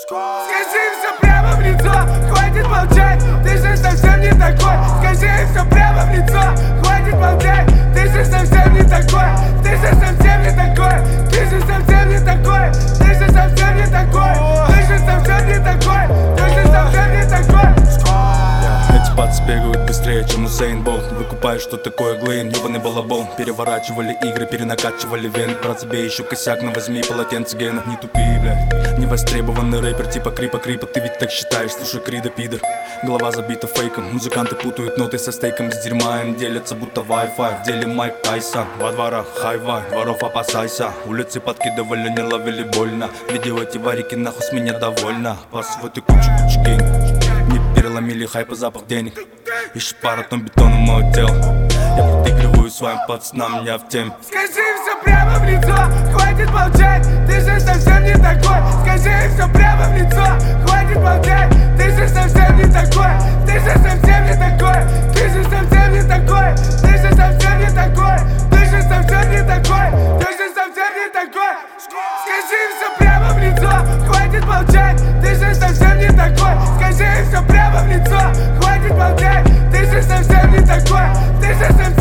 Скажи все прямо в лицо, хватит молчать, ты же совсем не такой. Скажи все прямо в лицо, хватит молчать, ты же совсем не такой. Ты же совсем не такой, ты же совсем не такой, ты же совсем не такой, ты же совсем не такой, ты же совсем не такой. Эти пацы бегают быстрее, чем Усейн Болт. Выкупаешь, что такое Глейн, ёбаный балабол. Переворачивали игры, перенакачивали вены. Брат, забей еще косяк, но возьми полотенце Гена. Не тупи, блядь, невостребованный рэпер типа Крипа. Ты ведь так считаешь, слушай, Крида, пидор. Голова забита фейком, музыканты путают ноты со стейком. С дерьма им делятся, будто Wi-Fi. В деле Майк Тайсон, во дворах хайвай, воров опасайся. Улицы подкидывали, не ловили больно. Видео эти варики, нахуй с меня довольно. Пас в этой куче гейн. Не переломили хайп и запах денег. Ищет пара тонн бетона в мое тело. Я подыгрываю своим пацанам, я в теме. Скажи все прямо в лицо, хватит молчать, ты же совсем не такой. Скажи все прямо в лицо, хватит молчать, ты же совсем не такой. Ты же совсем не такой, ты же совсем не такой, ты же совсем не такой, ты же совсем не такой, ты же совсем не такой. Скажи все прямо в лицо, хватит молчать, ты же совсем не такой. Скажи все прямо в лицо, хватит молчать, ты же совсем не такой, ты же совсем